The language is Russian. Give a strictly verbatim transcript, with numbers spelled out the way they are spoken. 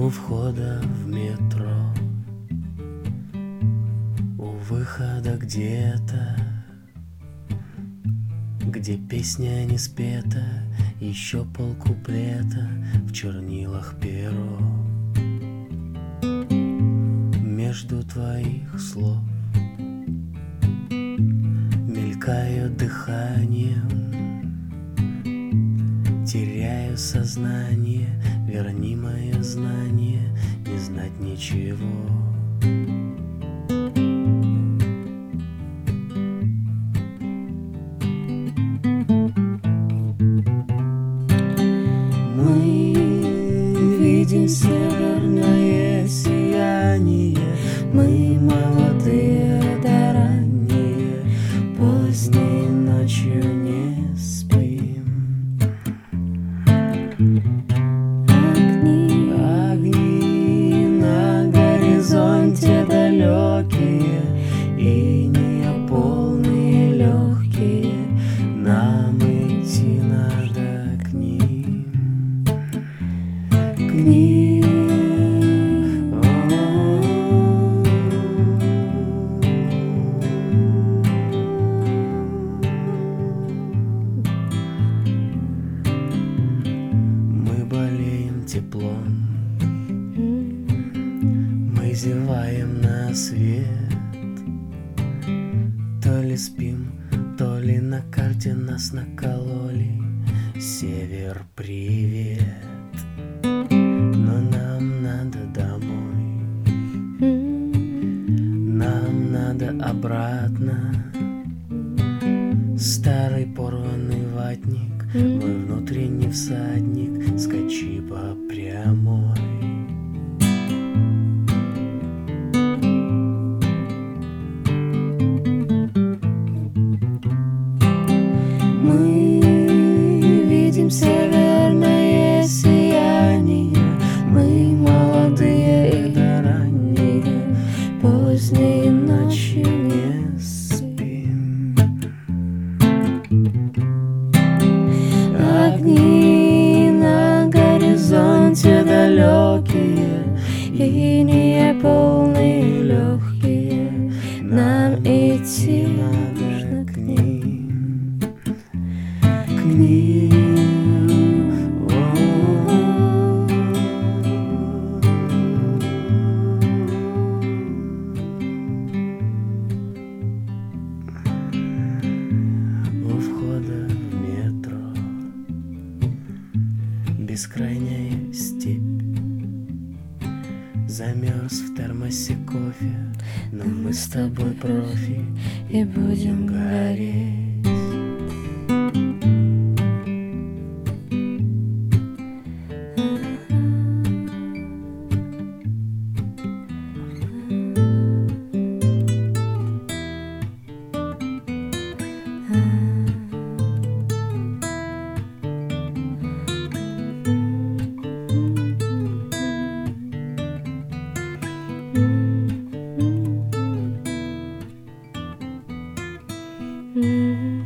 У входа в метро, у выхода где-то, где песня не спета, еще полкуплета в чернилах перо. Между твоих слов мелькаю дыханием, теряю сознание, верни мое знание, не знать ничего. Мы видим северное сияние, мы молодые да ранние, поздней ночью не спим. Огни, огни на горизонте далекие, иния полные легкие, нам идти надо к ним, к ним. Теплом мы зеваем на свет, то ли спим, то ли на карте нас накололи. Север, привет, но нам надо домой, нам надо обратно. Старый порванный ватник, мой внутренний всадник, скачи по прямой. Мы видим северное сияние, мы молодые и ранние, поздней ночью не спим. Огни на горизонте далекие, иния полные легкие, нам идти нужно к ним, к ним. У входа в метро бескрайняя степь, замерз в термосе кофе, но мы с тобой профи и будем гореть. Mm-hmm.